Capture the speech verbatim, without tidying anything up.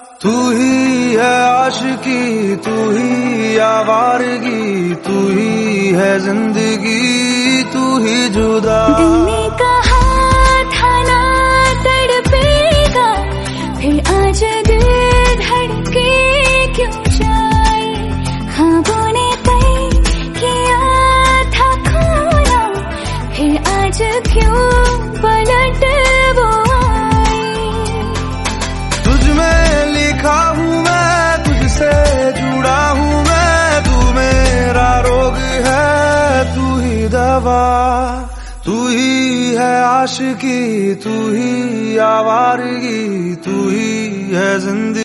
तू ही है आशिकी, तू ही आवारगी, तू ही है जिंदगी, तू ही जुदा। दिल ने कहा था ना तड़पेगा, फिर आज दिल धड़के क्यों जाए। ख्वाबों ने तय किया था खोना, फिर आज क्यों पलट वो आए। तुझ में लिखा हूँ मैं, तुझसे जुड़ा हूँ मैं, तू मेरा रोग है, तू ही दवा। तू ही है आशिकी, तू ही आवारगी, तू ही है जिंदगी।